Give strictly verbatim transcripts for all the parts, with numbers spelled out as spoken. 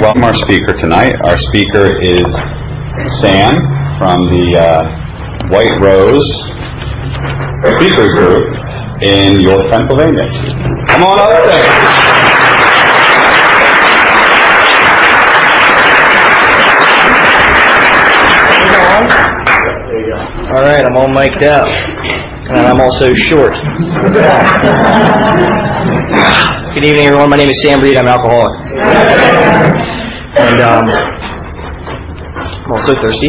welcome our speaker tonight. Our speaker is Sam from the uh, White Rose Speaker Group in York, Pennsylvania. Come on up there. All right, I'm all mic'd up, and I'm also short. Good evening, everyone. My name is Sam Reed. I'm an alcoholic, and um, I'm also thirsty.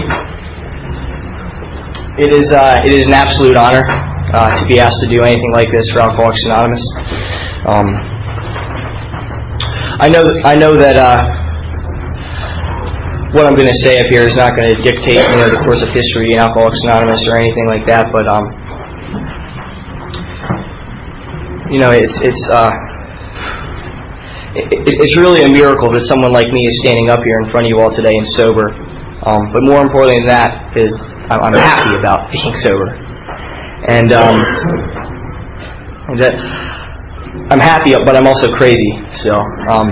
It is uh, it is an absolute honor uh, to be asked to do anything like this for Alcoholics Anonymous. Um, I know that, I know that uh, what I'm going to say up here is not going to dictate, you know, the course of history in Alcoholics Anonymous or anything like that, but um, you know, it's it's. Uh, It, it's really a miracle that someone like me is standing up here in front of you all today and sober. Um, but more importantly than that is I'm happy about being sober. And, um, and that I'm happy, but I'm also crazy still. Um,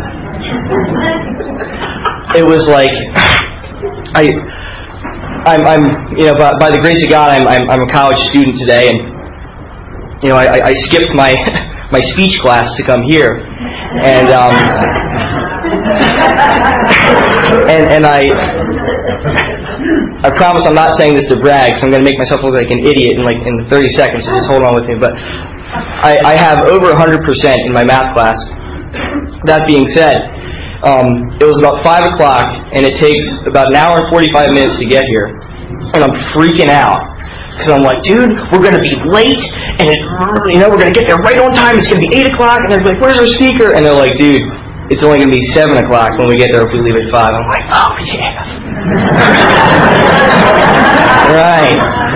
it was like I, I'm, I'm you know, by, by the grace of God, I'm, I'm, I'm a college student today, and you know, I, I skipped my my speech class to come here. And um, and and I I promise I'm not saying this to brag, so I'm going to make myself look like an idiot in like in thirty seconds. So just hold on with me. But I, I have over one hundred percent in my math class. That being said, um, it was about five o'clock, and it takes about an hour and forty-five minutes to get here, and I'm freaking out. Because I'm like, dude, we're going to be late, and it, you know, we're going to get there right on time. It's going to be eight o'clock, and they're like, where's our speaker? And they're like, dude, it's only going to be seven o'clock when we get there if we leave at five. I'm like, oh, yeah. Right.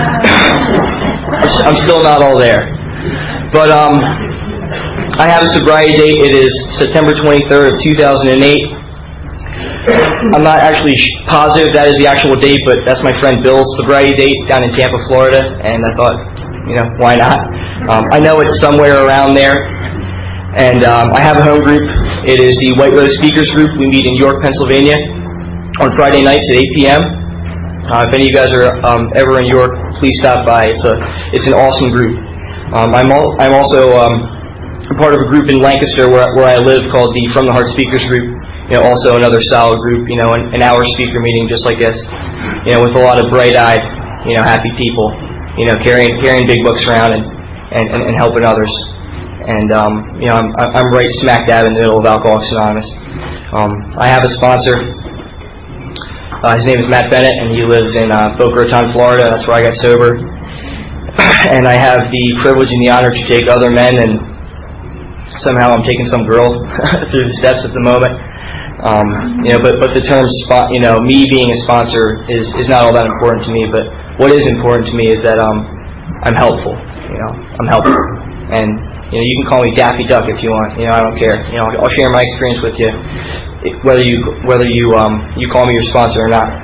I'm still not all there. But um, I have a sobriety date. It is September twenty-third of two thousand eight. I'm not actually positive that is the actual date, but that's my friend Bill's sobriety date down in Tampa, Florida, and I thought, you know, why not? Um, I know it's somewhere around there, and um, I have a home group. It is the White Rose Speakers Group. We meet in York, Pennsylvania on Friday nights at eight p.m. Uh, if any of you guys are um, ever in York, please stop by. It's a it's an awesome group. Um, I'm al- I'm also um, part of a group in Lancaster where where I live called the From the Heart Speakers Group. You know, also another solid group, you know, an, an hour speaker meeting just like this, you know, with a lot of bright-eyed, you know, happy people, you know, carrying carrying big books around and, and, and, and helping others. And, um, you know, I'm, I'm right smack dab in the middle of Alcoholics Anonymous. Um, I have a sponsor. Uh, his name is Matt Bennett, and he lives in uh, Boca Raton, Florida. That's where I got sober. And I have the privilege and the honor to take other men, and somehow I'm taking some girl through the steps at the moment. Um, you know, but but the term spot, you know, me being a sponsor is, is not all that important to me. But what is important to me is that um, I'm helpful. You know, I'm helpful, and you know, you can call me Daffy Duck if you want. You know, I don't care. You know, I'll share my experience with you, whether you whether you um you call me your sponsor or not.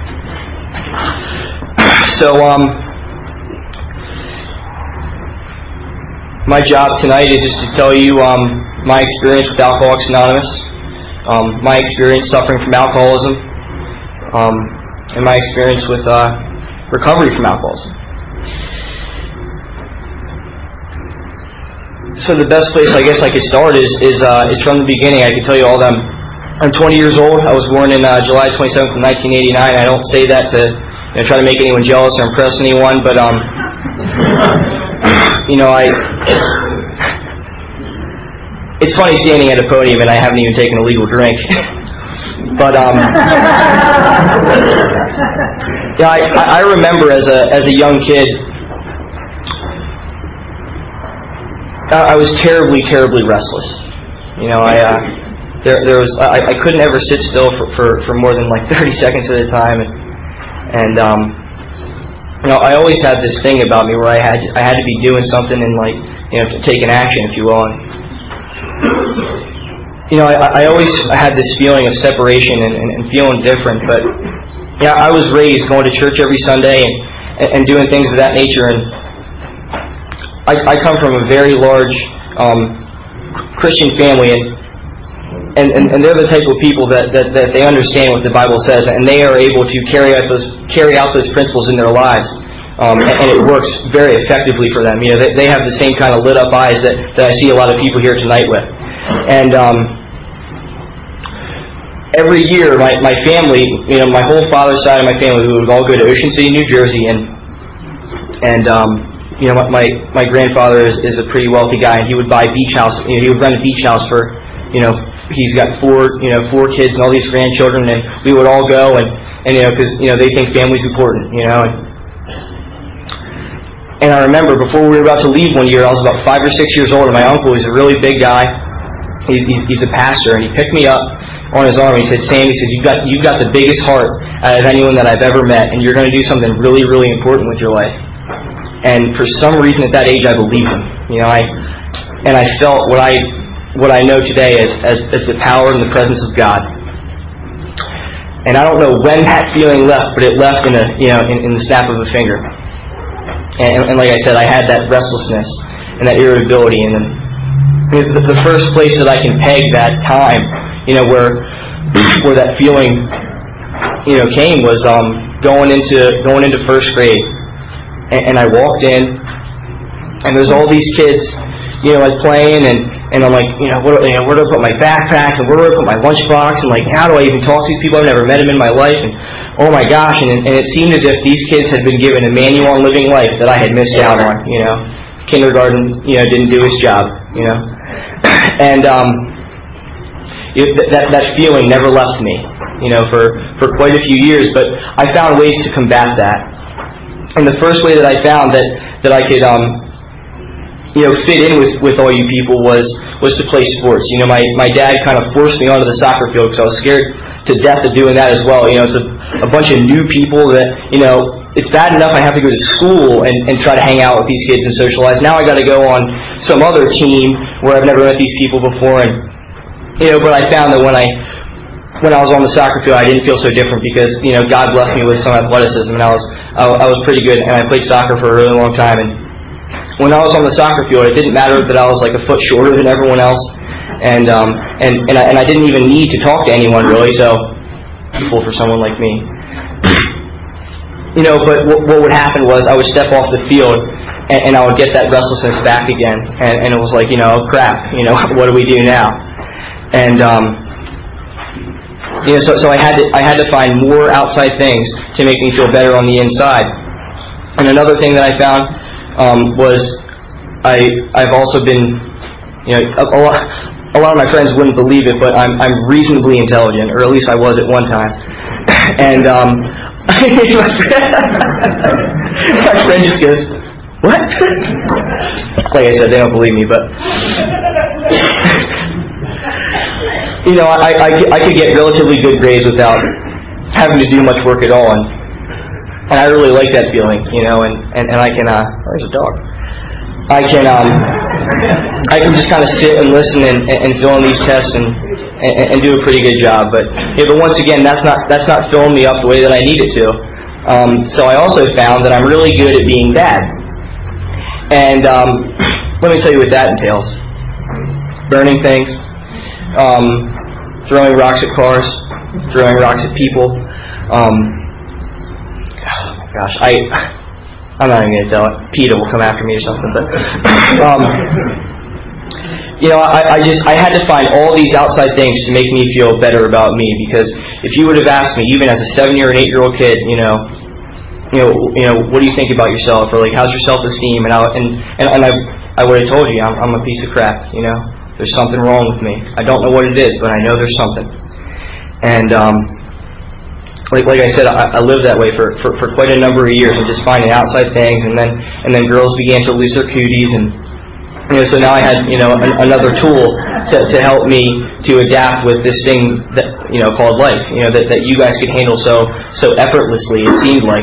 So um, my job tonight is just to tell you um my experience with Alcoholics Anonymous. Um, my experience suffering from alcoholism, um, and my experience with uh, recovery from alcoholism. So the best place I guess I could start is is, uh, is from the beginning. I can tell you all that I'm, I'm twenty years old. I was born in uh, July twenty-seventh of nineteen eighty-nine. I don't say that to you know, try to make anyone jealous or impress anyone, but um, you know, I. It's funny standing at a podium and I haven't even taken a legal drink. But um, yeah, I, I remember as a as a young kid, I was terribly, terribly restless. You know, I uh, there there was I, I couldn't ever sit still for, for, for more than like thirty seconds at a time, and and um, you know, I always had this thing about me where I had I had to be doing something and like you know to take an action, if you will. And, You know, I, I always had this feeling of separation and, and, and feeling different, but yeah, I was raised going to church every Sunday and, and doing things of that nature, and I, I come from a very large um, Christian family, and and, and, and they're the type of people that, that, that they understand what the Bible says, and they are able to carry out those carry out those principles in their lives, um, and, and it works very effectively for them. You know, they, they have the same kind of lit up eyes that, that I see a lot of people here tonight with. And um, every year, my, my family, you know, my whole father's side of my family, we would all go to Ocean City, New Jersey, and and um, you know, my my grandfather is, is a pretty wealthy guy, and he would buy beach house. You know, he would rent a beach house for, you know, he's got four, you know, four kids and all these grandchildren, and we would all go, and, and you know, because, you know, they think family's important, you know. And, and I remember before we were about to leave one year, I was about five or six years old, and my uncle, he's a really big guy, he's, he's, he's a pastor, and he picked me up on his arm, and he said, Sam, he says, you've got, you've got the biggest heart out of anyone that I've ever met, and you're going to do something really, really important with your life. And for some reason at that age, I believed him. You know, I, and I felt what I, what I know today as, as, as the power and the presence of God. And I don't know when that feeling left, but it left in a, you know, in, in the snap of a finger. And, and like I said, I had that restlessness and that irritability. And then the, the first place that I can peg that time, you know, where where that feeling, you know, came was um, going into going into first grade. And, and I walked in, and there's all these kids, you know, like playing, and, and I'm like, you know, where, you know, where do I put my backpack, and where do I put my lunchbox, and like, how do I even talk to these people? I've never met them in my life, and oh my gosh, and, and it seemed as if these kids had been given a manual on living life that I had missed out on, you know. Kindergarten, you know, didn't do his job, you know. And um, it, that that feeling never left me, you know, for, for quite a few years, but I found ways to combat that. And the first way that I found that, that I could, um, you know, fit in with, with all you people was was to play sports. You know, my, my dad kind of forced me onto the soccer field because I was scared to death of doing that as well. You know, it's a, a bunch of new people that, you know, it's bad enough I have to go to school and, and try to hang out with these kids and socialize. Now I got to go on some other team where I've never met these people before. And, you know, but I found that when I when I was on the soccer field, I didn't feel so different because, you know, God blessed me with some athleticism, and I was I, I was pretty good, and I played soccer for a really long time. And when I was on the soccer field, it didn't matter that I was like a foot shorter than everyone else, and um, and and I, and I didn't even need to talk to anyone really. So, cool for someone like me, you know. But what, what would happen was I would step off the field, and, and I would get that restlessness back again, and, and it was like, you know, crap, you know, what do we do now? And um, you know, so so I had to I had to find more outside things to make me feel better on the inside. And another thing that I found um, was I I've also been, you know, a, a lot a lot of my friends wouldn't believe it, but I'm I'm reasonably intelligent, or at least I was at one time. And um, my friend just goes, "What?" Like I said, they don't believe me, but. You know, I, I, I could get relatively good grades without having to do much work at all, and, and I really like that feeling, you know, and, and, and I can, uh, there's a dog. I can, um, I can just kind of sit and listen and, and fill in these tests and, and, and do a pretty good job, but, yeah, but once again, that's not, that's not filling me up the way that I need it to. Um, so I also found that I'm really good at being bad. And, um, let me tell you what that entails. Burning things. Um, throwing rocks at cars, throwing rocks at people. Um, oh my gosh, I, I'm not even going to tell it. PETA will come after me or something. But um, you know, I, I just I had to find all these outside things to make me feel better about me. Because if you would have asked me, even as a seven or an eight year old kid, you know, you know, you know, what do you think about yourself, or like, how's your self esteem? And I and and, and I I would have told you, I'm, I'm a piece of crap, you know. There's something wrong with me. I don't know what it is, but I know there's something. And um, like like I said, I, I lived that way for, for, for quite a number of years, and just finding outside things. And then and then girls began to lose their cooties, and you know, so now I had, you know, an, another tool to, to help me to adapt with this thing that, you know, called life. You know, that, that you guys could handle so so effortlessly. It seemed like.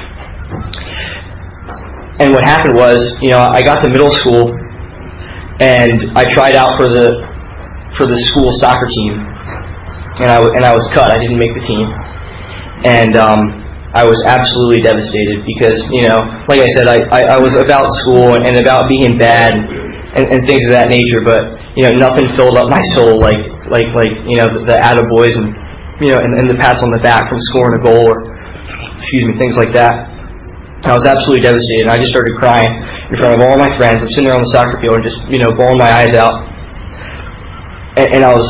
And what happened was, you know, I got to middle school. And I tried out for the for the school soccer team, and I and I was cut. I didn't make the team, and um, I was absolutely devastated because, you know, like I said, I, I, I was about school and, and about being bad and, and things of that nature. But, you know, nothing filled up my soul like like like you know the, the attaboys and you know and, and the pats on the back from scoring a goal or excuse me things like that. I was absolutely devastated. I just started crying in front of all my friends. I'm sitting there on the soccer field and just you know bawling my eyes out, and, and I was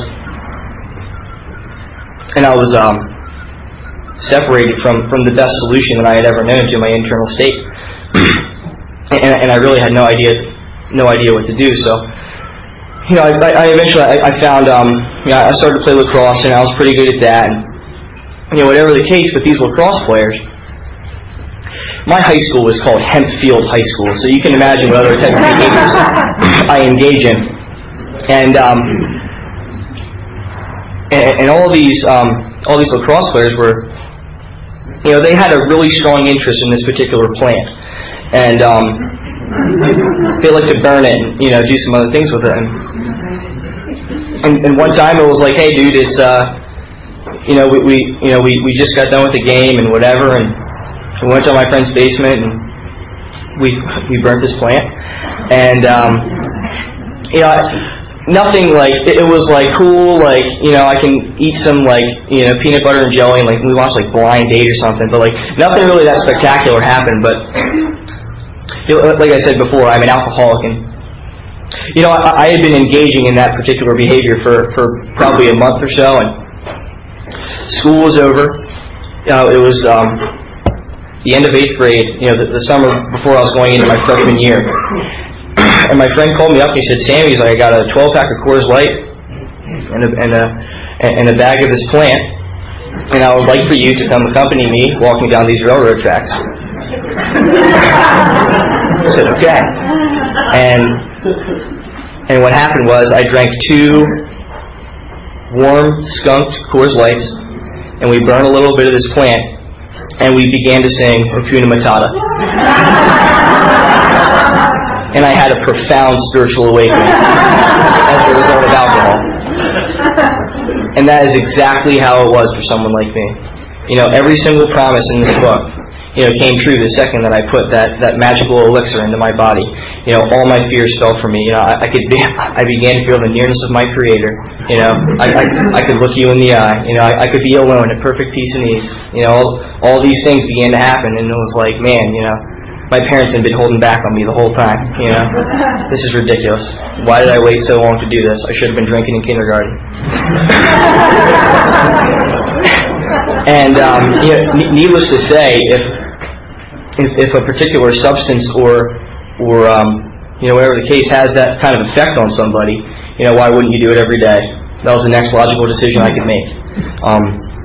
and I was um, separated from from the best solution that I had ever known to my internal state, and, and I really had no idea no idea what to do. So. You know, I, I eventually I, I found, um, you know, I started to play lacrosse, and I was pretty good at that. And, you know, whatever the case with these lacrosse players, my high school was called Hempfield High School, so you can imagine what other type of behaviors I engage in. And, um, and, and all these, um, all these lacrosse players were, you know, they had a really strong interest in this particular plant, and um, they like to burn it and, you know, do some other things with it. And, And, and one time it was like, hey, dude, it's uh, you know, we, we you know we, we just got done with the game and whatever, and we went to my friend's basement and we we burnt this plant, and um, you know, nothing like it, it was like cool, like you know, I can eat some like you know peanut butter and jelly, and like we watched like Blind Date or something, but like nothing really that spectacular happened. But you know, like I said before, I'm an alcoholic, and you know, I, I had been engaging in that particular behavior for, for probably a month or so, and school was over. You know, it was um, the end of eighth grade, you know, the, the summer before I was going into my freshman year. And my friend called me up and he said, Sam, he's like, I got a twelve-pack of Coors Light and a, and, a, and a bag of this plant, and I would like for you to come accompany me walking down these railroad tracks. I said, okay. And and what happened was I drank two warm, skunked Coors Lights, and we burned a little bit of this plant, and we began to sing Hakuna Matata. And I had a profound spiritual awakening as a result of alcohol. And that is exactly how it was for someone like me. You know, every single promise in this book, you know, came true the second that I put that, that magical elixir into my body. You know, all my fears fell from me. You know, I, I could be, I began to feel the nearness of my Creator. You know, I, I, I could look you in the eye. You know, I, I could be alone at perfect peace and ease. You know, all, all these things began to happen, and it was like, man, you know, my parents had been holding back on me the whole time. You know, this is ridiculous. Why did I wait so long to do this? I should have been drinking in kindergarten. And um, you know, needless to say, if If, if a particular substance or, or um, you know, whatever the case has that kind of effect on somebody, you know, why wouldn't you do it every day? That was the next logical decision I could make. Um,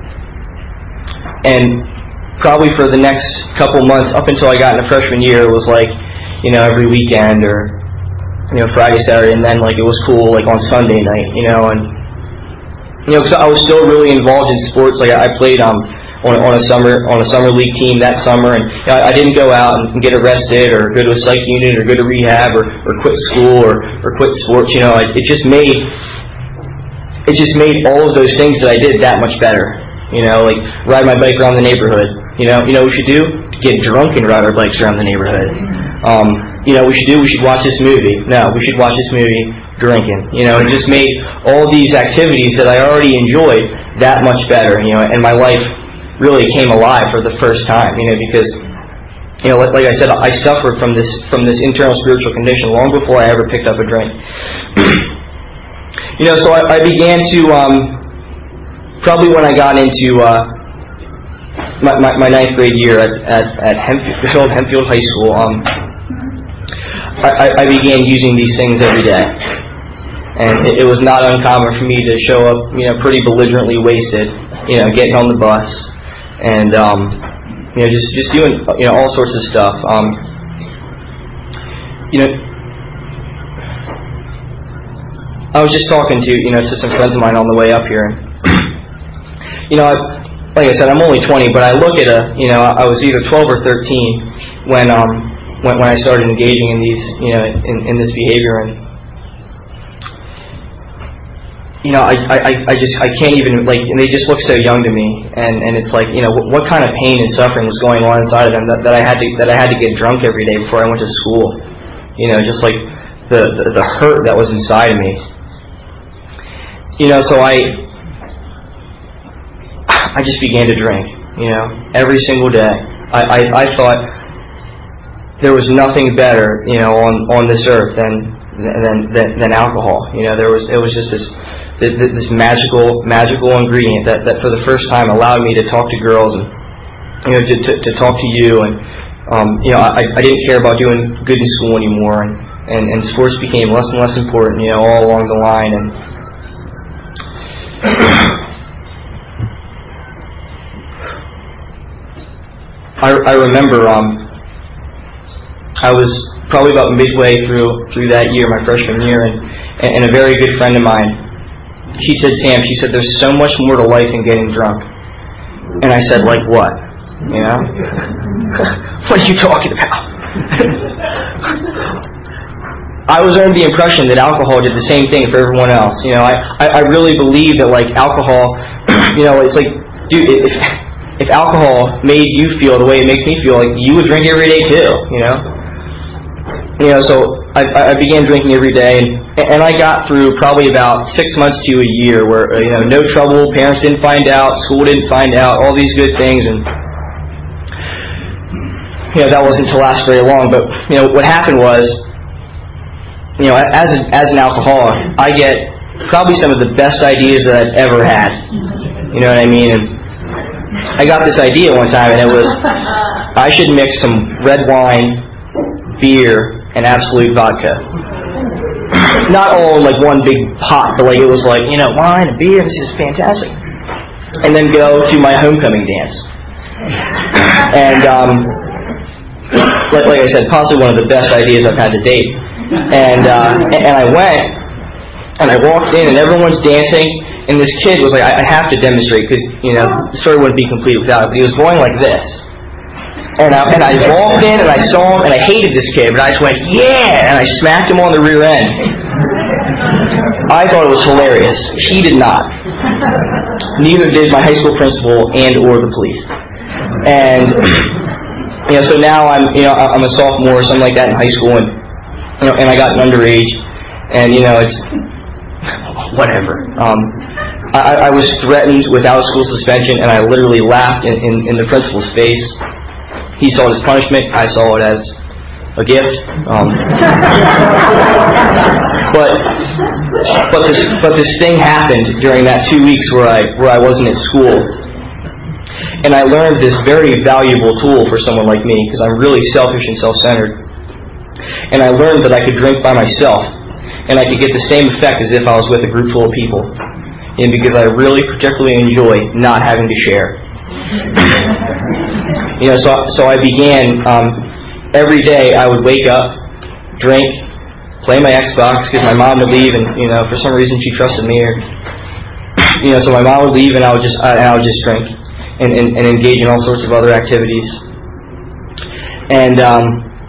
and probably for the next couple months, up until I got into freshman year, it was like, you know, every weekend or, you know, Friday, Saturday, and then like it was cool like on Sunday night, you know, and you know, because I was still really involved in sports. Like I played um. On, on a summer on a summer league team that summer, and you know, I didn't go out and get arrested or go to a psych unit or go to rehab or, or quit school or, or quit sports. You know, it, it just made it just made all of those things that I did that much better. You know, like ride my bike around the neighborhood. You know, you know what we should do? Get drunk and ride our bikes around the neighborhood. Um, you know, what we should do? We should watch this movie. No, we should watch this movie drinking. You know, it just made all these activities that I already enjoyed that much better. You know, and my life really came alive for the first time, you know, because, you know, like, like I said, I suffered from this from this internal spiritual condition long before I ever picked up a drink. You know, so I, I began to, um, probably when I got into uh, my, my, my ninth grade year at, at, at Hempfield, Hempfield High School, um, I, I began using these things every day. And it, it was not uncommon for me to show up, you know, pretty belligerently wasted, you know, getting on the bus, and um, you know, just just doing you know all sorts of stuff. Um, you know, I was just talking to you know to some friends of mine on the way up here, and you know, I, like I said, I'm only twenty, but I look at a you know I was either twelve or thirteen when um when when I started engaging in these you know in, in this behavior, and you know, I, I, I just, I can't even, like, they just look so young to me, and, and it's like, you know, what, what kind of pain and suffering was going on inside of them that, that I had to, that I had to get drunk every day before I went to school, you know, just like the, the, the hurt that was inside of me. you know, so I, I just began to drink, you know, every single day. I, I, I thought there was nothing better, you know, on, on this earth than, than, than, than alcohol. You know, there was, it was just this, this magical, magical ingredient that, that for the first time allowed me to talk to girls and, you know, to, to, to talk to you. And, um, you know, I, I didn't care about doing good in school anymore. And, and, and sports became less and less important, you know, all along the line. And I, I remember um, I was probably about midway through through that year, my freshman year, and, and a very good friend of mine, she said, Sam, she said, there's so much more to life than getting drunk. And I said, like what? You know? What are you talking about? I was under the impression that alcohol did the same thing for everyone else. You know, I, I, I really believe that, like, alcohol, you know, it's like, dude, if, if alcohol made you feel the way it makes me feel, like, you would drink every day too, you know? You know, so I, I began drinking every day, and, and I got through probably about six months to a year where, you know, no trouble, parents didn't find out, school didn't find out, all these good things, and, you know, that wasn't to last very long. But, you know, what happened was, you know, as a, as an alcoholic, I get probably some of the best ideas that I've ever had. You know what I mean? And I got this idea one time, and it was I should mix some red wine, beer, and Absolute vodka. Not all in like one big pot, but like it was like, you know, wine and beer, this is fantastic. And then go to my homecoming dance. And um, like, like I said, possibly one of the best ideas I've had to date. And uh, and I went, and I walked in, and everyone's dancing, and this kid was like, I, I have to demonstrate, because, you know, the story wouldn't be complete without it, but he was going like this. And I, and I walked in, and I saw him, and I hated this kid, but I just went, yeah, and I smacked him on the rear end. I thought it was hilarious. He did not. Neither did my high school principal and or the police. And, you know, so now I'm, you know, I'm a sophomore or something like that in high school, and You know, and I got an underage, and, you know, it's whatever. Um, I, I was threatened with out-of-school suspension, and I literally laughed in, in, in the principal's face. He saw it as punishment. I saw it as a gift. Um, but but this but this thing happened during that two weeks where I where I wasn't at school, and I learned this very valuable tool for someone like me, because I'm really selfish and self-centered. And I learned that I could drink by myself, and I could get the same effect as if I was with a group full of people. And because I really particularly enjoy not having to share. You know, so so I began, um, every day I would wake up, drink, play my Xbox, because my mom would leave, and, you know, for some reason she trusted me, or, you know, so my mom would leave, and I would just, I, and I would just drink, and, and, and engage in all sorts of other activities. And, um,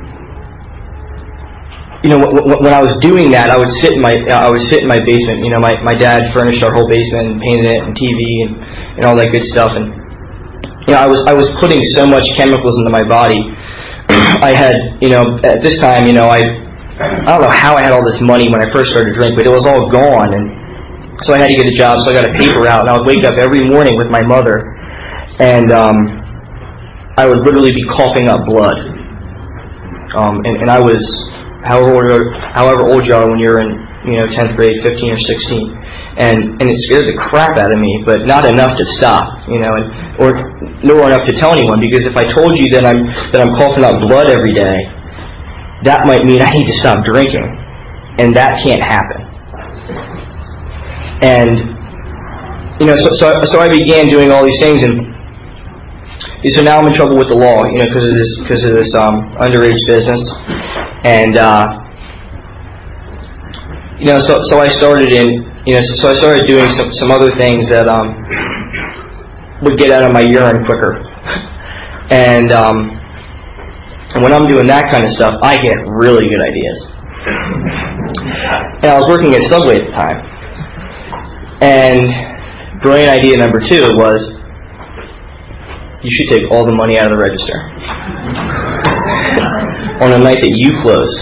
You know, when I was doing that, I would sit in my I would sit in my basement. You know, my, my dad furnished our whole basement and painted it, and T V and, and all that good stuff. And, you know, I was I was putting so much chemicals into my body. I had, you know, at this time, you know, I I don't know how I had all this money when I first started drinking, but it was all gone. And so I had to get a job. So I got a paper route, and I would wake up every morning with my mother, and um, I would literally be coughing up blood. Um, and, and I was. However old, however old you are when you're in, you know, tenth grade, fifteen or sixteen, and and it scared the crap out of me, but not enough to stop, you know, and or nor enough to tell anyone, because if I told you that I'm that I'm coughing up blood every day, that might mean I need to stop drinking, and that can't happen. And, you know, so so so I began doing all these things, and so now I'm in trouble with the law, you know, because of this because of this um, underage business. And, uh, you know, so so I started in, you know, so, so I started doing some, some other things that um, would get out of my urine quicker. And, um, and when I'm doing that kind of stuff, I get really good ideas. And I was working at Subway at the time. And brilliant idea number two was, you should take all the money out of the register on a night that you close.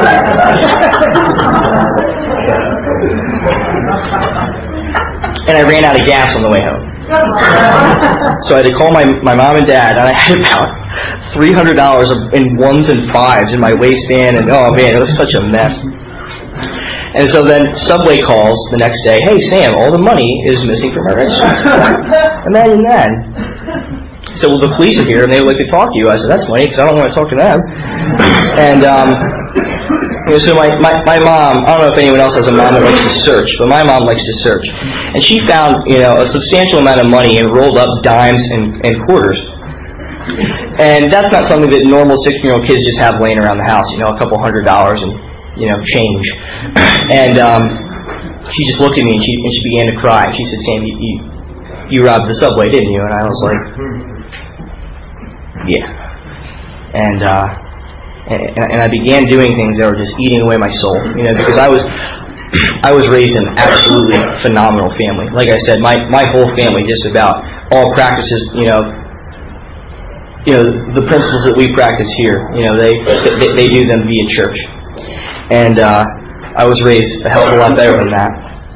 And I ran out of gas on the way home. So I had to call my my mom and dad, and I had about three hundred dollars in ones and fives in my waistband, and oh man, it was such a mess. And so then Subway calls the next day, "Hey Sam, all the money is missing from our register." Imagine that. He said, "Well, the police are here and they would like to talk to you." I said, "That's funny because I don't want to talk to them." And um, you know, so my, my my mom, I don't know if anyone else has a mom that likes to search, but my mom likes to search, and she found you know a substantial amount of money in rolled up dimes and, and quarters. And that's not something that normal sixteen-year-old kids just have laying around the house. You know, a couple hundred dollars and you know change. And um, she just looked at me and she and she began to cry. She said, "Sam, you, you you robbed the Subway, didn't you?" And I was like, "Yeah." And uh, and, and I began doing things that were just eating away my soul. You know, because I was I was raised in an absolutely phenomenal family. Like I said, my my whole family just about all practices. You know. You know the principles that we practice here. You know they they, they do them via church. And uh, I was raised a hell of a lot better than that.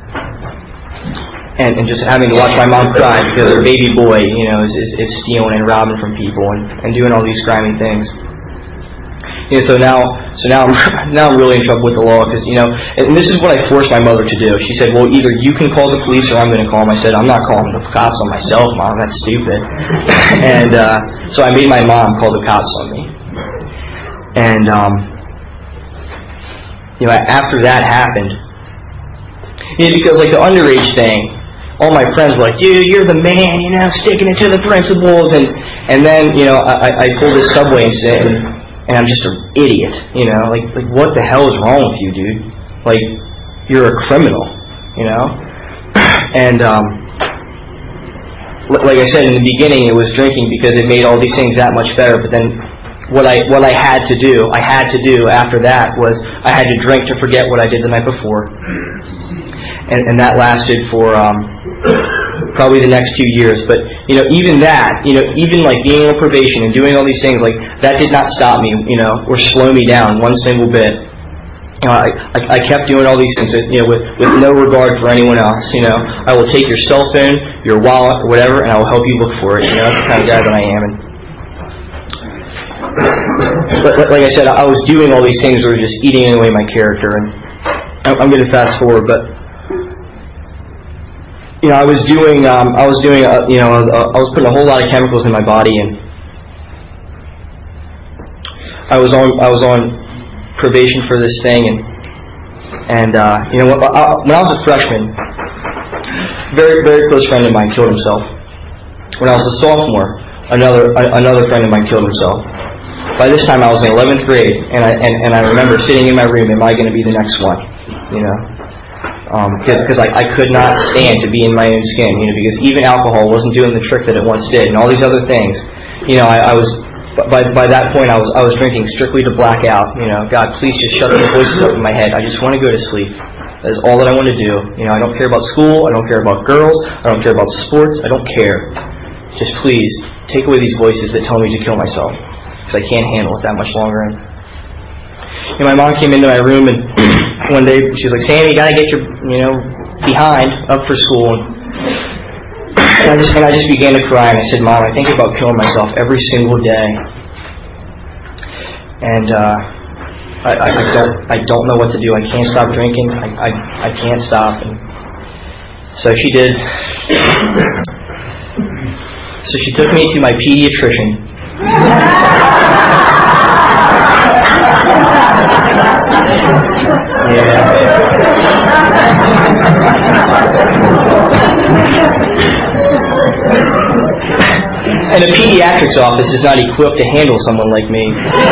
And, and just having to watch my mom cry because her baby boy, you know, is, is, is stealing and robbing from people and, and doing all these grimy things. You know, so now, so now, I'm, now I'm really in trouble with the law because you know, and this is what I forced my mother to do. She said, "Well, either you can call the police or I'm going to call them." I said, "I'm not calling the cops on myself, Mom. That's stupid." And uh, so I made my mom call the cops on me. And um, you know, after that happened, you know, because like the underage thing, all my friends were like, "Dude, you're the man, you know, sticking it to the principals." And and then you know, I, I pulled this Subway incident. And, And I'm just an idiot, you know, like, like what the hell is wrong with you, dude? Like, you're a criminal, you know? And, um, like I said in the beginning, it was drinking because it made all these things that much better, but then what I, what I had to do, I had to do after that was I had to drink to forget what I did the night before. And, and that lasted for, um, probably the next two years. But, you know, even that, you know, even like being on probation and doing all these things, like, that did not stop me, you know, or slow me down one single bit. You know, I, I, I kept doing all these things, you know, with, with no regard for anyone else, you know. I will take your cell phone, your wallet, or whatever, and I will help you look for it, you know. That's the kind of guy that I am. And, but, like I said, I was doing all these things that were just eating away my character. And I'm going to fast forward, but you know, I was doing, um, I was doing, uh, you know, uh, I was putting a whole lot of chemicals in my body, and I was on, I was on probation for this thing, and and uh, you know, when I was a freshman, very, very close friend of mine killed himself. When I was a sophomore, another, another friend of mine killed himself. By this time, I was in eleventh grade, and I and, and I remember sitting in my room, am I going to be the next one? You know. Because um, I, I could not stand to be in my own skin, you know, because even alcohol wasn't doing the trick that it once did, and all these other things. You know, I, I was by by that point I was I was drinking strictly to black out. You know, God, please just shut these voices up in my head. I just want to go to sleep. That is all that I want to do. You know, I don't care about school. I don't care about girls. I don't care about sports. I don't care. Just please take away these voices that tell me to kill myself, because I can't handle it that much longer. And, and my mom came into my room, and one day she's like, "Sam, you got to get your, you know, behind up for school." And I just and I just began to cry, and I said, "Mom, I think about killing myself every single day, and uh, I, I, I don't I don't know what to do. I can't stop drinking. I I, I can't stop." And so she did. So she took me to my pediatrician. Yeah. And a pediatrics office is not equipped to handle someone like me.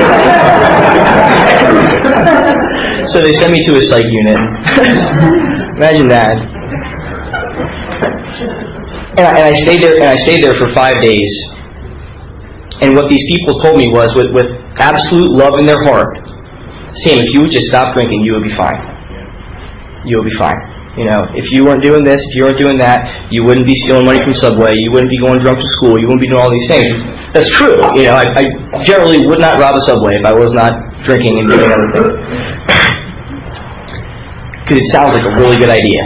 So they sent me to a psych unit. Imagine that. And I, and I stayed there. And I stayed there for five days. And what these people told me was, with, with absolute love in their heart, Sam, if you would just stop drinking, you would be fine. You would be fine. You know, if you weren't doing this, if you weren't doing that, you wouldn't be stealing money from Subway, you wouldn't be going drunk to school, you wouldn't be doing all these things. That's true. You know, I, I generally would not rob a Subway if I was not drinking and doing other things. because it sounds like a really good idea.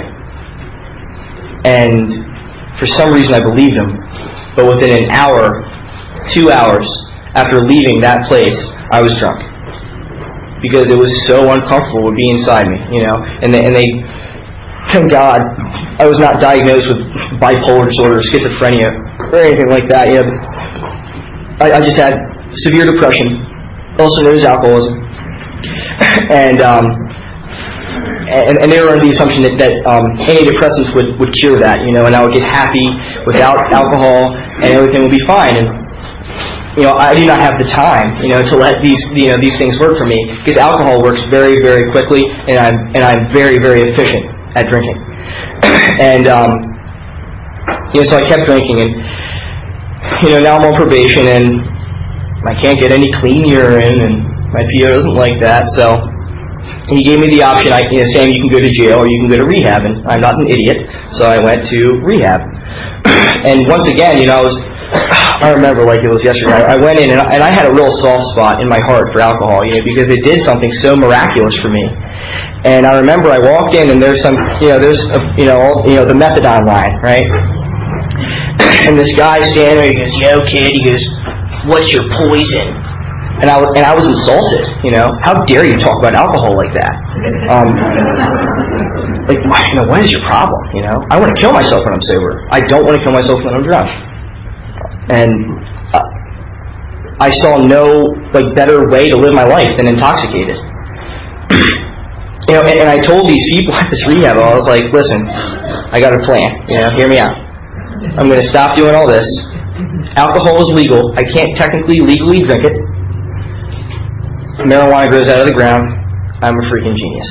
And for some reason I believed him, but within an hour, two hours after leaving that place, I was drunk. Because it was so uncomfortable to be inside me, you know. And they, and they, thank God, I was not diagnosed with bipolar disorder, schizophrenia, or anything like that. You know, I, I just had severe depression, also known as alcoholism, and um, and, and they were under the assumption that, that um, antidepressants would, would cure that, you know, and I would get happy without alcohol, and everything would be fine. And you know, I do not have the time, you know, to let these, you know, these things work for me, because alcohol works very, very quickly, and I'm and I'm very, very efficient at drinking. And um, you know, so I kept drinking, and you know, now I'm on probation, and I can't get any clean urine, and my P O doesn't like that. So he gave me the option, I, you know, saying you can go to jail or you can go to rehab, and I'm not an idiot, so I went to rehab. And once again, you know, I was. I remember like it was yesterday. I went in and I, and I had a real soft spot in my heart for alcohol, you know, because it did something so miraculous for me. And I remember I walked in and there's some, you know, there's, a, you know, all, you know, the methadone line, right? And this guy standing there, he goes, "Yo, kid," he goes, "what's your poison?" And I was, and I was insulted, you know. How dare you talk about alcohol like that? Um, like, you know, what is your problem? You know, I want to kill myself when I'm sober. I don't want to kill myself when I'm drunk. And uh, I saw no like better way to live my life than intoxicated. You know, and, and I told these people at this rehab, I was like, "Listen, I got a plan. You know, hear me out. I'm going to stop doing all this. Alcohol is legal. I can't technically legally drink it. Marijuana grows out of the ground. I'm a freaking genius."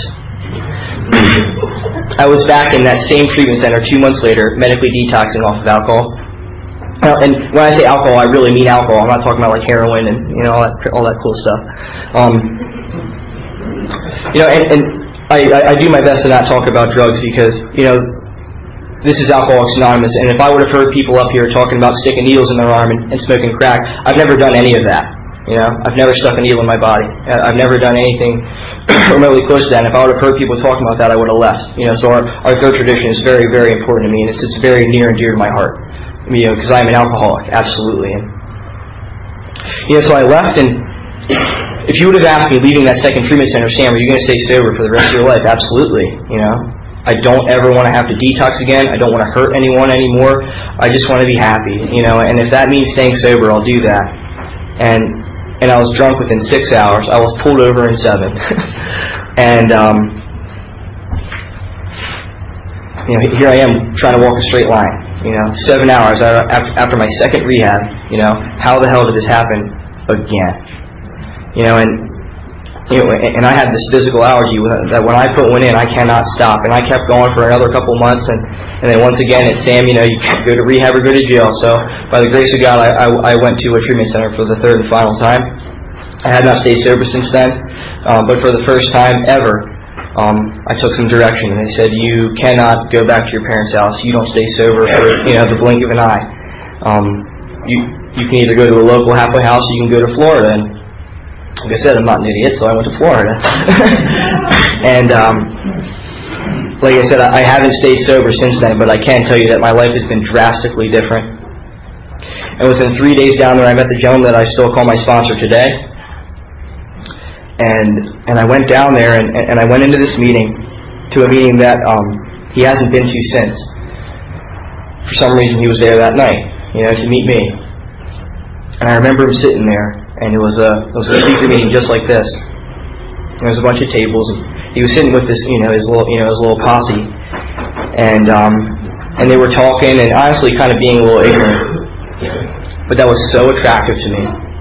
I was back in that same treatment center two months later, medically detoxing off of alcohol. Uh, and when I say alcohol, I really mean alcohol. I'm not talking about like heroin and you know all that, all that cool stuff. Um, you know, and, and I, I, I do my best to not talk about drugs because you know this is Alcoholics Anonymous. And if I would have heard people up here talking about sticking needles in their arm and, and smoking crack, I've never done any of that. You know, I've never stuck a needle in my body. I've never done anything remotely close to that. And if I would have heard people talking about that, I would have left. You know, so our, our third tradition is very, very important to me, and it's, it's very near and dear to my heart. You know, because I'm an alcoholic, absolutely. And you know, so I left, and if you would have asked me leaving that second treatment center, "Sam, are you going to stay sober for the rest of your life?" Absolutely. You know, I don't ever want to have to detox again. I don't want to hurt anyone anymore. I just want to be happy. You know, and if that means staying sober, I'll do that. And and I was drunk within six hours. I was pulled over in seven. And um, you know, here I am trying to walk a straight line. You know, seven hours after my second rehab, you know, how the hell did this happen again? You know, and you know, and I had this physical allergy that when I put one in, I cannot stop. And I kept going for another couple months, and, and then once again, it's Sam, you know, you can't go to rehab or go to jail. So by the grace of God, I, I, I went to a treatment center for the third and final time. I have not stayed sober since then, um, but for the first time ever, Um, I took some direction, and they said, "You cannot go back to your parents' house. You don't stay sober for you know the blink of an eye. Um, you you can either go to a local halfway house, or you can go to Florida." And like I said, I'm not an idiot, so I went to Florida. And um, like I said, I, I haven't stayed sober since then, but I can tell you that my life has been drastically different. And within three days down there, I met the gentleman that I still call my sponsor today. And and I went down there, and, and I went into this meeting, to a meeting that um, he hasn't been to since. For some reason, he was there that night, you know, to meet me. And I remember him sitting there, and it was a it was a speaker meeting just like this. There was a bunch of tables, and he was sitting with this, you know, his little you know his little posse, and um, and they were talking, and honestly, kind of being a little ignorant. But that was so attractive to me.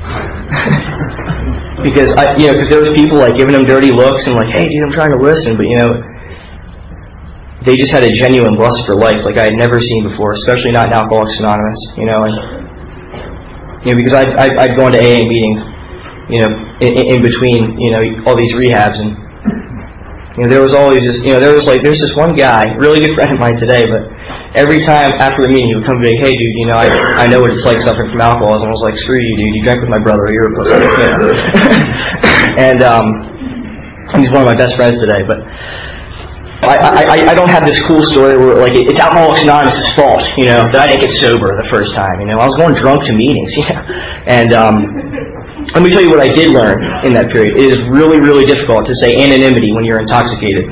Because I, you know, because there was people like giving them dirty looks and like, "Hey, dude, I'm trying to listen," but you know, they just had a genuine lust for life like I had never seen before, especially not in Alcoholics Anonymous. You know, and you know, because I'd I'd, I'd gone to A A meetings, you know, in, in between, you know, all these rehabs, and you know, there was always this, you know, there was like, there's this one guy, really good friend of mine today, but every time after the meeting, he would come to me, "Hey, dude, you know, I I know what it's like suffering from alcoholism." I was like, "Screw you, dude. You drank with my brother. You're a pussy." You know? And um, he's one of my best friends today. But I, I, I don't have this cool story where, like, it's Alcoholics Anonymous' fault, you know, that I didn't get sober the first time, you know. I was going drunk to meetings, you know. And um, let me tell you what I did learn in that period. It is really, really difficult to say anonymity when you're intoxicated.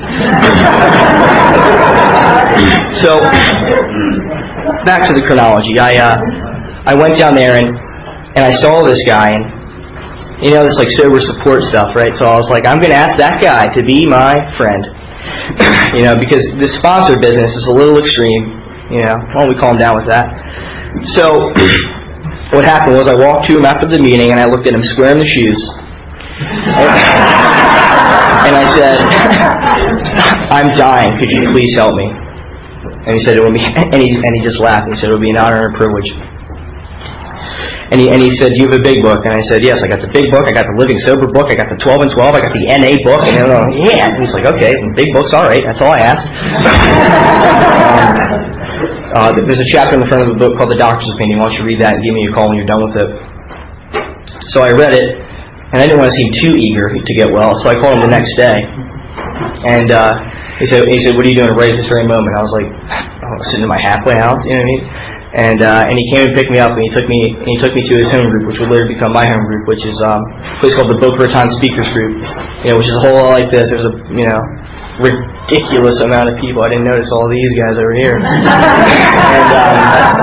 So, back to the chronology. I uh, I went down there and, and I saw this guy, and, you know, this, like, sober support stuff, right? So I was like, I'm going to ask that guy to be my friend. You know, because the sponsor business is a little extreme. You know, why don't we calm down with that? So, what happened was I walked to him after the meeting and I looked at him square in the shoes. And, and I said, I'm dying. Could you please help me? And he said, it would be, and he, and he just laughed. And he said, it would be an honor and a privilege. And he, and he said, do you have a big book? And I said, yes, I got the big book, I got the Living Sober book, I got the twelve and twelve, I got the N A book. And, uh, yeah. And he's like, okay, big book's all right. That's all I asked. um, uh, there's a chapter in the front of the book called The Doctor's Opinion. Why don't you read that and give me a call when you're done with it? So I read it, and I didn't want to seem too eager to get well, so I called him the next day. And uh, he said, he said, what are you doing right at this very moment? I was like, I was sitting in my halfway house, you know what I mean? And uh, and he came and picked me up, and he took me and he took me to his home group, which would later become my home group, which is um, a place called the Boca Raton Speakers Group. You know, which is a whole lot like this. There's a you know ridiculous amount of people. I didn't notice all these guys over here. and, um,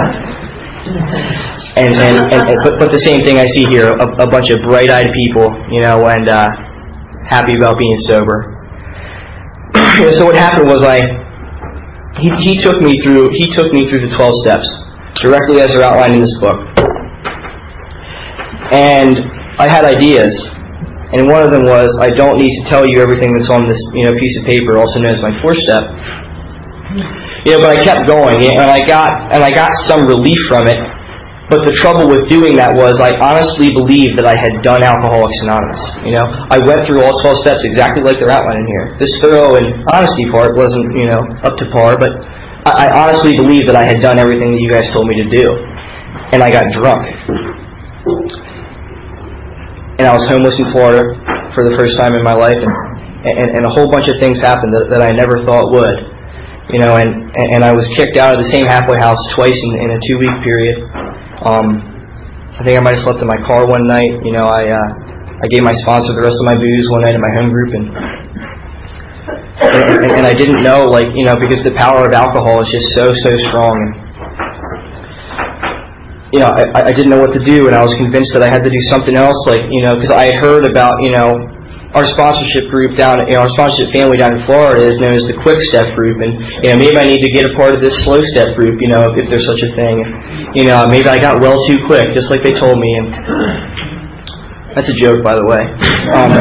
and, and and and but but the same thing I see here: a, a bunch of bright-eyed people, you know, and uh, happy about being sober. So what happened was I he he took me through he took me through the twelve steps, directly as they're outlined in this book. And I had ideas, and one of them was, I don't need to tell you everything that's on this, you know, piece of paper, also known as my fourth step. You know, but I kept going, and I got and I got some relief from it. But the trouble with doing that was I honestly believed that I had done Alcoholics Anonymous. You know, I went through all twelve steps exactly like they're outlined in here. This thorough and honesty part wasn't, you know, up to par, but I honestly believed that I had done everything that you guys told me to do. And I got drunk. And I was homeless in Florida for the first time in my life. And, and, and a whole bunch of things happened that, that I never thought would. You know, and, and I was kicked out of the same halfway house twice in, in a two-week period. Um, I think I might have slept in my car one night. You know, I uh, I gave my sponsor the rest of my booze one night in my home group. And And, and, and I didn't know, like, you know, because the power of alcohol is just so, so strong. And, you know, I, I didn't know what to do, and I was convinced that I had to do something else, like, you know, because I had heard about, you know, our sponsorship group down, you know, our sponsorship family down in Florida is known as the Quick Step Group, and, you know, maybe I need to get a part of this Slow Step Group, you know, if there's such a thing. And, you know, maybe I got well too quick, just like they told me, and that's a joke, by the way. Um,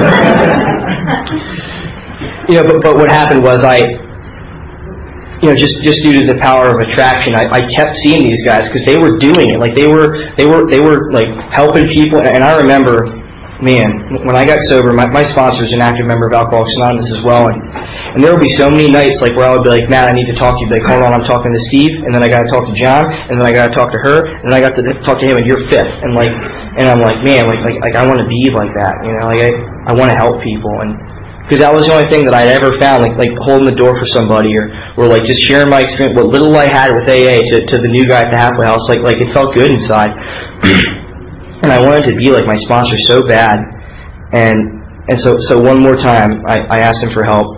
You know, but, but what happened was I, you know, just, just due to the power of attraction, I, I kept seeing these guys because they were doing it. Like they were, they were, they were like helping people. And I remember, man, when I got sober, my, my sponsor is an active member of Alcoholics Anonymous as well. And, and there would be so many nights like where I would be like, Matt, I need to talk to you. Like, hold on, I'm talking to Steve, and then I got to talk to John, and then I got to talk to her, and then I got to talk to him, and you're fifth. And like, and I'm like, man, like, like, like I want to be like that. You know, like I, I want to help people. And because that was the only thing that I'd ever found, like like holding the door for somebody, or, or like just sharing my experience, what little I had with A A to, to the new guy at the halfway house, like like it felt good inside. And I wanted to be like my sponsor so bad. And and so so one more time, I, I asked him for help.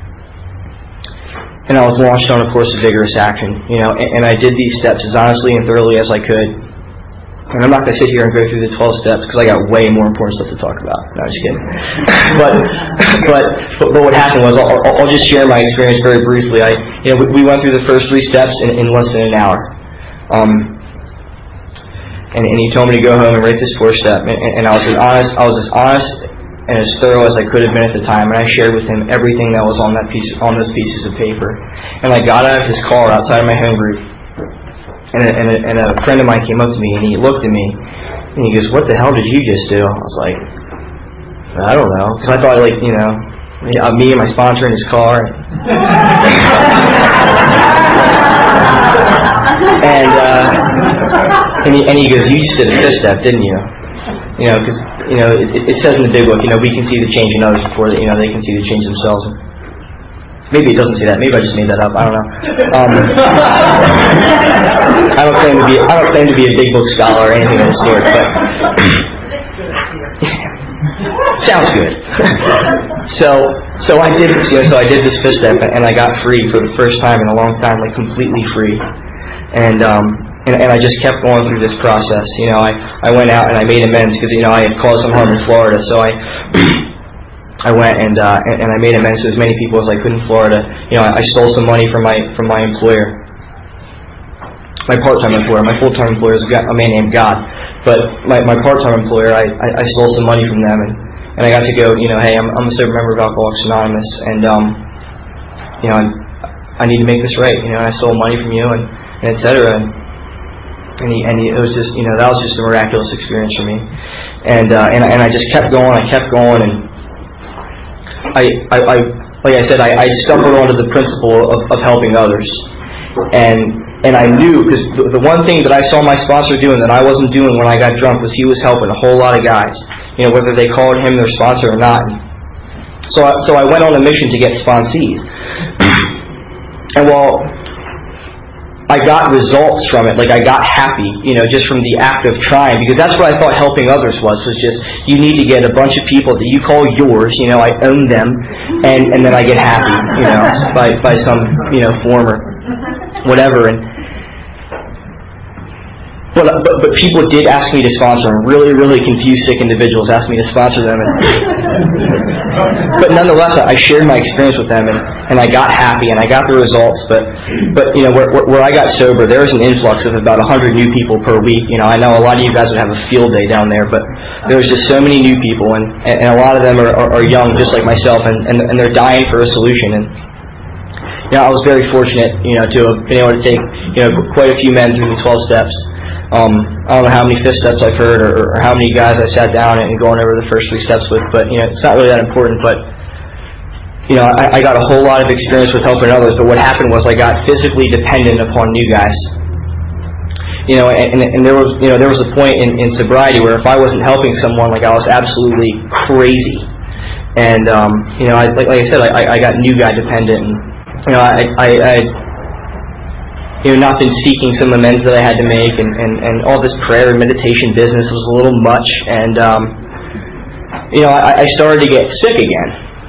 And I was launched on a course of vigorous action, you know, and, and I did these steps as honestly and thoroughly as I could. And I'm not going to sit here and go through the twelve steps because I got way more important stuff to talk about. No, I'm just kidding. but, but but what happened was I'll, I'll just share my experience very briefly. I you know we, we went through the first three steps in, in less than an hour. Um, and, and he told me to go home and write this fourth step. And, and I was as honest I was as honest and as thorough as I could have been at the time. And I shared with him everything that was on that piece on those pieces of paper. And I got out of his car outside of my home group. And a, and, a, and a friend of mine came up to me, and he looked at me, and he goes, what the hell did you just do? I was like, I don't know. Because I thought, like, you know, me and my sponsor in his car. and uh, and, he, and he goes, you just did a fifth step, didn't you? You know, because, you know, it, it says in the big book, you know, we can see the change in others before, you know, they can see the change themselves. maybe it doesn't say that. Maybe I just made that up. I don't know. Um, I don't claim to be. I don't claim to be a big book scholar or anything of the sort, but sounds good. so, so I did. You know, so I did this fifth step, and I got free for the first time in a long time, like completely free. And um, and, and I just kept going through this process. You know, I, I went out and I made amends because you know I had caused some harm in Florida, so I. I went and, uh, and and I made amends to as many people as I could in Florida. You know, I, I stole some money from my from my employer, my part-time employer. My full-time employer is a, guy, a man named God, but my, my part-time employer, I, I, I stole some money from them, and, and I got to go. You know, hey, I'm I'm a sober member of Alcoholics Anonymous, and um, you know, I, I need to make this right. You know, I stole money from you, and, and et cetera. And and, he, and he, it was just, you know, that was just a miraculous experience for me, and uh, and and I just kept going. I kept going, and I, I, I, like I said, I, I stumbled onto the principle of, of helping others, and and I knew, because the, the one thing that I saw my sponsor doing that I wasn't doing when I got drunk was he was helping a whole lot of guys, you know, whether they called him their sponsor or not. So I, so I went on a mission to get sponsees, and while I got results from it, like I got happy, you know, just from the act of trying, because that's what I thought helping others was, was just, you need to get a bunch of people that you call yours, you know, I own them, and, and then I get happy, you know, by, by some, you know, form or whatever, and But, but but people did ask me to sponsor them. Really, really confused, sick individuals asked me to sponsor them. And, but nonetheless, I shared my experience with them, and, and I got happy, and I got the results. But but you know, where, where I got sober, there was an influx of about one hundred new people per week. You know, I know a lot of you guys would have a field day down there, but there was just so many new people, and, and a lot of them are, are, are young, just like myself, and, and, and they're dying for a solution. And you know, I was very fortunate, you know, to have been able to take, you know, quite a few men through the twelve steps. Um, I don't know how many fifth steps I've heard, or, or how many guys I sat down and going over the first three steps with, but you know, it's not really that important. But you know, I, I got a whole lot of experience with helping others. But what happened was I got physically dependent upon new guys. You know, and, and there was, you know, there was a point in, in sobriety where if I wasn't helping someone, like I was absolutely crazy. And um, you know, I, like, like I said, I, I got new guy dependent. And, you know, I, I, I you know, not been seeking some amends that I had to make, and, and, and all this prayer and meditation business was a little much, and, um, you know, I, I started to get sick again.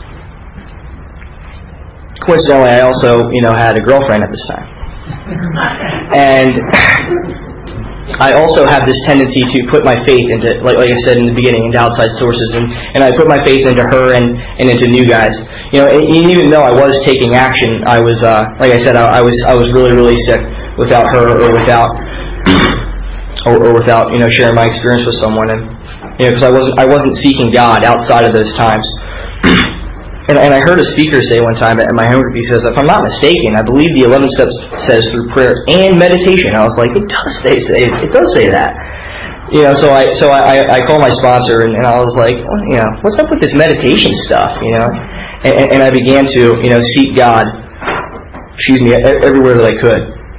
Coincidentally, I also, you know, had a girlfriend at this time. And I also have this tendency to put my faith into, like, like I said in the beginning, into outside sources, and, and I put my faith into her and, and into new guys. You know, and even though I was taking action, I was, uh, like I said, I, I was, I was really, really sick without her, or without, or, or without, you know, sharing my experience with someone, and you know, because I wasn't, I wasn't seeking God outside of those times. and, and I heard a speaker say one time at my home group, he says, if I'm not mistaken, I believe the eleven steps says through prayer and meditation. I was like, it does say, it does say that. You know, so I, so I, I called my sponsor, and, and I was like, well, you know, what's up with this meditation stuff, you know? And, and I began to, you know, seek God, excuse me, everywhere that I could.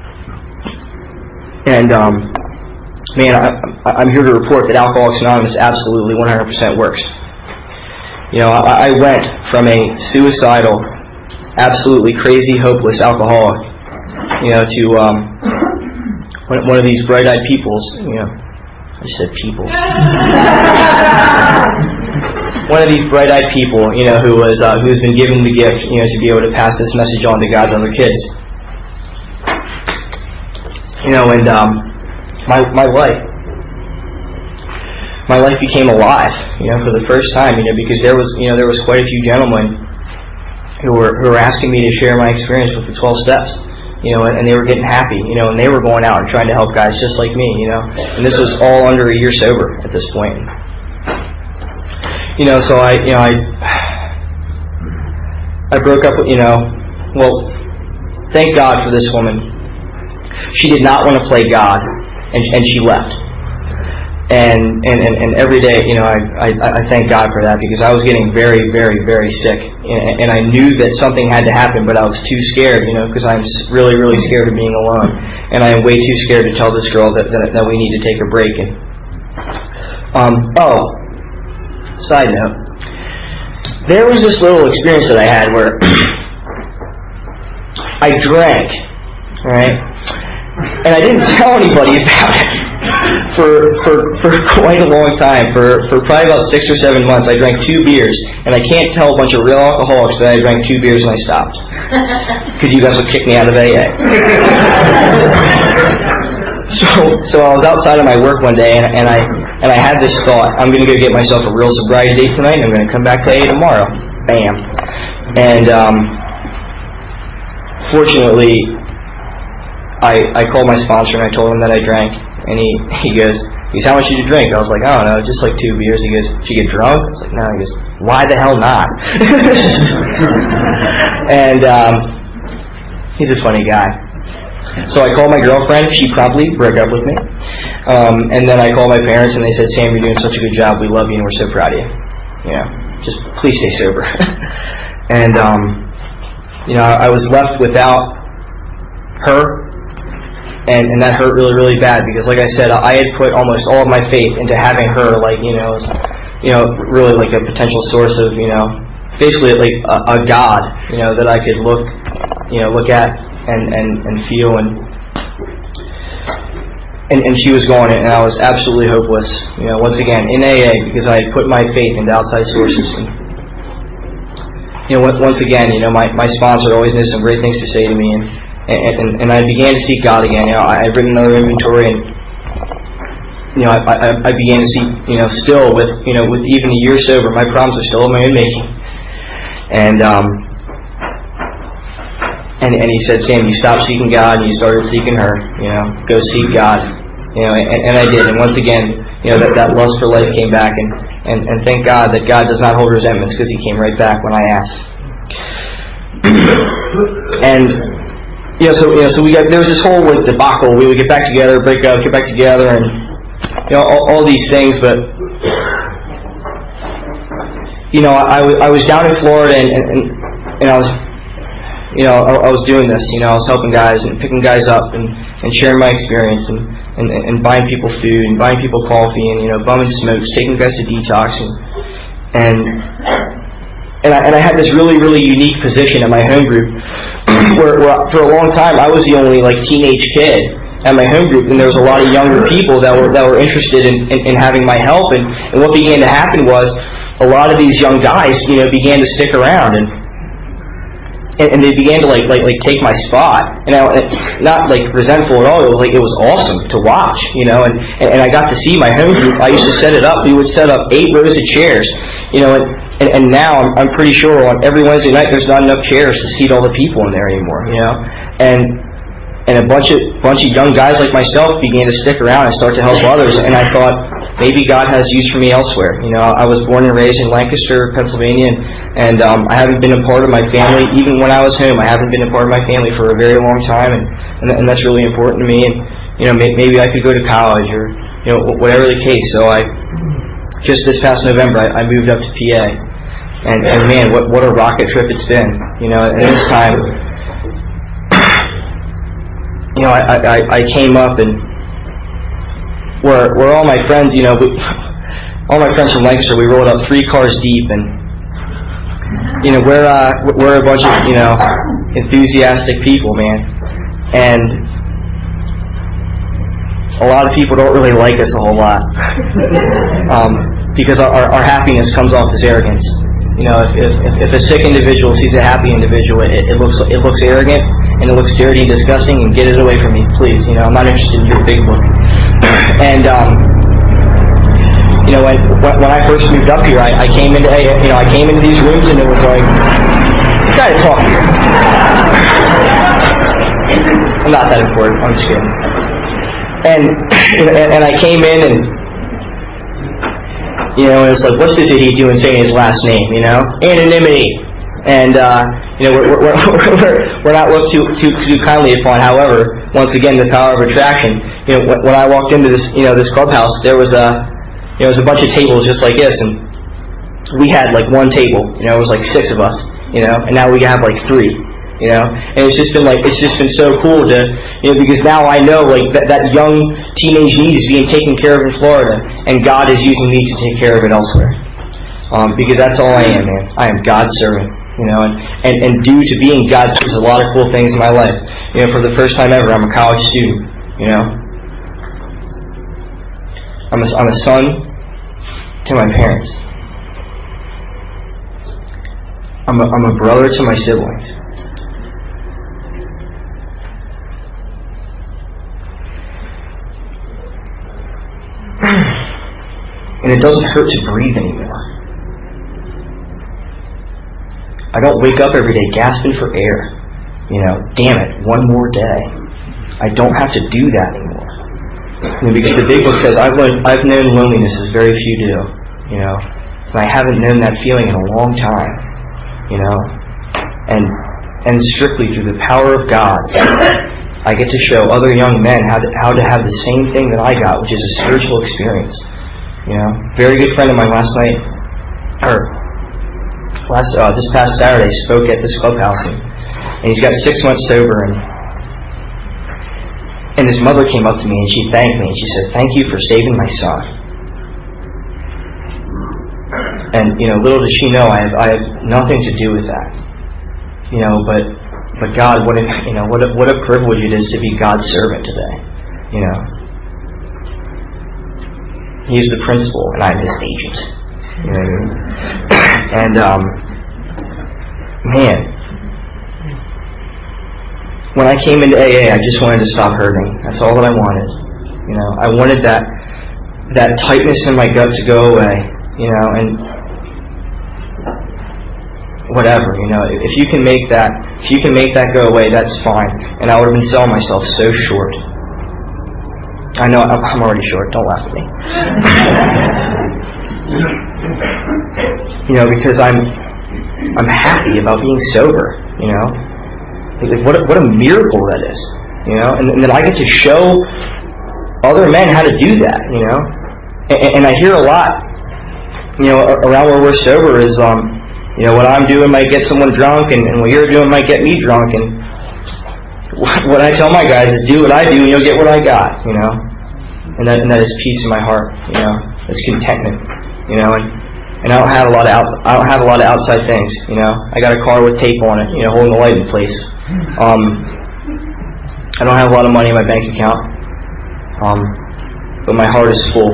And, um, man, I, I'm here to report that Alcoholics Anonymous absolutely one hundred percent works. You know, I, I went from a suicidal, absolutely crazy, hopeless alcoholic, you know, to um, one, one of these bright-eyed peoples, you know, I just said peoples. One of these bright-eyed people, you know, who was uh, who has been given the gift, you know, to be able to pass this message on to God's other kids. You know, and um, my my life, my life became alive, you know, for the first time, you know, because there was, you know, there was quite a few gentlemen who were who were asking me to share my experience with the twelve steps, you know, and, and they were getting happy, you know, and they were going out and trying to help guys just like me, you know, and this was all under a year sober at this point. You know, so I, you know, I, I broke up with, you know, well, thank God for this woman. She did not want to play God, and and she left. And and, and, and every day, you know, I, I I thank God for that, because I was getting very, very, very sick, and, and I knew that something had to happen, but I was too scared, you know, because I'm really, really scared of being alone, and I am way too scared to tell this girl that that, that we need to take a break. And um oh. Side note, there was this little experience that I had where I drank, right? And I didn't tell anybody about it for for for quite a long time. For for probably about six or seven months, I drank two beers, and I can't tell a bunch of real alcoholics that I drank two beers and I stopped, because you guys would kick me out of A A. So so I was outside of my work one day, and, and I and I had this thought: I'm going to go get myself a real sobriety date tonight, and I'm going to come back to A A tomorrow. Bam. And um, fortunately, I, I called my sponsor and I told him that I drank, and he, he goes, he goes, how much did you drink? I was like, I don't know, just like two beers. He goes, did you get drunk? I was like, no. He goes, why the hell not? And um, he's a funny guy. So I called my girlfriend. She promptly broke up with me. Um, and then I called my parents, and they said, Sam, you're doing such a good job. We love you, and we're so proud of you. You know, just please stay sober. And um, you know, I was left without her. And, and that hurt really, really bad, because, like I said, I had put almost all of my faith into having her, like, you know, as, you know, really like a potential source of, you know, basically like a, a God, you know, that I could look, you know, look at and, and, and feel, and, and and she was gone, and I was absolutely hopeless, you know, once again, in A A, because I had put my faith into outside sources. And, you know, once again, you know, my, my sponsor always knew some great things to say to me, and And, and, and I began to seek God again. You know, I, I'd written another inventory, and you know, I, I, I began to seek. You know, still with you know, with even a year sober, my problems are still of my own making. And um, and and he said, Sam, you stopped seeking God and you started seeking her. You know, go seek God. You know, and, and I did. And once again, you know, that, that lust for life came back, and, and, and thank God that God does not hold resentments, because He came right back when I asked. And you know, so you know, so we got there was this whole like debacle. We would get back together, break up, get back together, and you know all, all these things. But you know, I, I, was, I was down in Florida, and, and, and I was, you know, I, I was doing this. You know, I was helping guys and picking guys up and, and sharing my experience, and, and, and buying people food and buying people coffee, and you know, bumming smokes, taking guys to detox, and and and I, and I had this really really unique position in my home group. Where, where for a long time I was the only like teenage kid at my home group, and there was a lot of younger people that were that were interested in, in, in having my help. And, and what began to happen was a lot of these young guys, you know, began to stick around, and and, and they began to like like like take my spot. And I, not like resentful at all. It was like it was awesome to watch, you know. And, and I got to see my home group. I used to set it up. We would set up eight rows of chairs, you know. And, And, and now I'm, I'm pretty sure on every Wednesday night there's not enough chairs to seat all the people in there anymore, you know. And and a bunch of bunch of young guys like myself began to stick around and start to help others. And I thought maybe God has use for me elsewhere. You know, I was born and raised in Lancaster, Pennsylvania, and, and um, I haven't been a part of my family even when I was home. I haven't been a part of my family for a very long time, and and, and that's really important to me. And you know, may, maybe I could go to college or you know whatever the case. So I. Just this past November, I, I moved up to P A, and, and man, what what a rocket trip it's been. You know, and this time, you know, I, I, I came up, and where where all my friends, you know, we, all my friends from Lancaster, we rolled up three cars deep, and you know, we're uh, we're a bunch of you know enthusiastic people, man, and a lot of people don't really like us a whole lot. um, because our, our happiness comes off as arrogance. You know, if, if, if a sick individual sees a happy individual, it, it looks it looks arrogant, and it looks dirty and disgusting, and get it away from me, please. You know, I'm not interested in your big book. And, um, you know, when, when I first moved up here, I, I came into, you know, I came into these rooms, and it was like, you gotta talk here. I'm not that important, I'm just kidding. And, and I came in, and you know, and it's like, what's this idiot doing saying his last name, you know? Anonymity. And, uh, you know, we're, we're, we're, we're not looked too, too, too kindly upon. However, once again, the power of attraction. You know, when, when I walked into this, you know, this clubhouse, there was a, you know, there was a bunch of tables just like this, and we had like one table, you know, it was like six of us, you know, and now we have like three. You know, and it's just been like it's just been so cool to, you know, because now I know like that that young teenage need is being taken care of in Florida, and God is using me to take care of it elsewhere. Um, because that's all I am, man. I am God's servant. You know, and, and, and due to being God sees a lot of cool things in my life. You know, for the first time ever, I'm a college student. You know, I'm a, I'm a son to my parents. I'm a, I'm a brother to my siblings. And it doesn't hurt to breathe anymore. I don't wake up every day gasping for air. You know, damn it, one more day. I don't have to do that anymore. You know, because the big book says, I've, learned, I've known loneliness as very few do. You know, and I haven't known that feeling in a long time. You know, and and strictly through the power of God, I get to show other young men how to, how to have the same thing that I got, which is a spiritual experience. You know, very good friend of mine last night, or last uh, this past Saturday, spoke at this clubhouse, and, and he's got six months sober, and and his mother came up to me and she thanked me and she said, "Thank you for saving my son." And you know, little does she know, I have I have nothing to do with that. You know, but but God, what a you know what a, what a privilege it is to be God's servant today. You know. He's the principal, and I'm his agent. You know what I mean? And, um, man, when I came into A A, I just wanted to stop hurting. That's all that I wanted. You know, I wanted that that tightness in my gut to go away. You know, and whatever. You know, if you can make that, if you can make that go away, that's fine. And I would have been selling myself so short. I know, I'm already short. Don't laugh at me. You know, because I'm I'm happy about being sober. You know, like what a, what a miracle that is. You know, and, and then I get to show other men how to do that. You know, and, and I hear a lot. You know, around where we're sober is, um, you know, what I'm doing might get someone drunk, and, and what you're doing might get me drunk, and what I tell my guys is do what I do and you'll get what I got, you know. And that and that is peace in my heart, you know. It's contentment, you know. And, and I don't have a lot of out, I don't have a lot of outside things, you know. I got a car with tape on it, you know, holding the light in place. Um, I don't have a lot of money in my bank account, um, but my heart is full.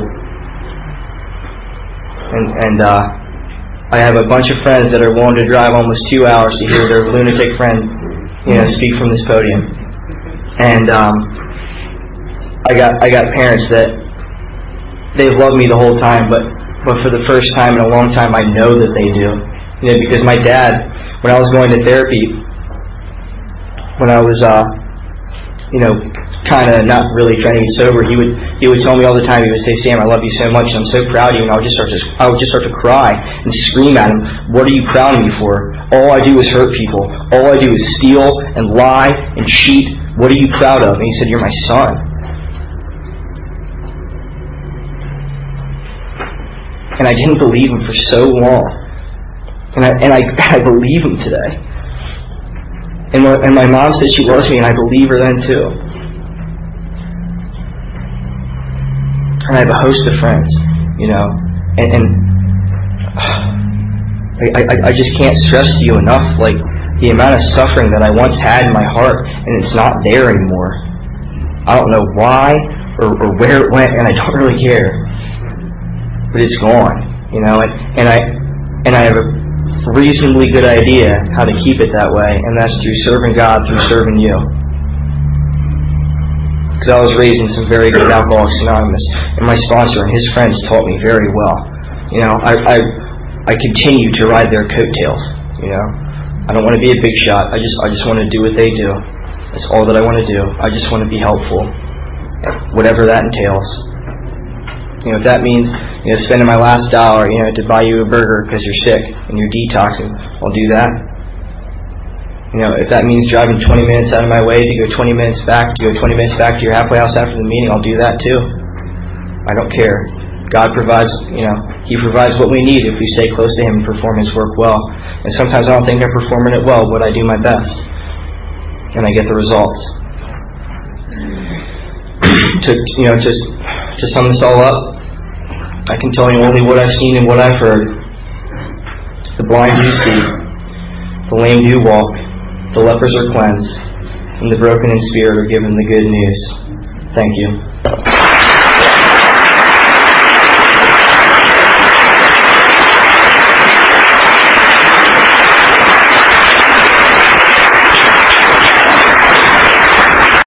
And and uh, I have a bunch of friends that are willing to drive almost two hours to hear their lunatic friend, you know, speak from this podium. And um, I got I got parents that they've loved me the whole time, but but for the first time in a long time, I know that they do. You know, because my dad, when I was going to therapy, when I was uh, you know, kind of not really trying to get sober, he would he would tell me all the time. He would say, "Sam, I love you so much, and I'm so proud of you." And I would just start to I would just start to cry and scream at him, "What are you proud of me for? All I do is hurt people. All I do is steal and lie and cheat. What are you proud of?" And he said, "You're my son." And I didn't believe him for so long, and I and I I believe him today. And my, and my mom said she loves me, and I believe her then too. And I have a host of friends, you know, and, and I, I, I just can't stress to you enough, like, the amount of suffering that I once had in my heart, and it's not there anymore. I don't know why or, or where it went, and I don't really care. But it's gone, you know, and, and I and I have a reasonably good idea how to keep it that way, and that's through serving God, through serving you. Because I was raised in some very good Alcoholics Anonymous, and my sponsor and his friends taught me very well. You know, I I, I continue to ride their coattails. You know, I don't want to be a big shot. I just I just want to do what they do. That's all that I want to do. I just want to be helpful, whatever that entails. You know, if that means, you know, spending my last dollar, you know, to buy you a burger because you're sick and you're detoxing, I'll do that. You know, if that means driving twenty minutes out of my way to go twenty minutes back, to go twenty minutes back to your halfway house after the meeting, I'll do that too. I don't care. God provides, you know, He provides what we need if we stay close to Him and perform His work well. And sometimes I don't think I'm performing it well, but I do my best. And I get the results. to, you know, just to sum this all up, I can tell you only what I've seen and what I've heard. The blind do see, the lame do walk, the lepers are cleansed, and the broken in spirit are given the good news. Thank you.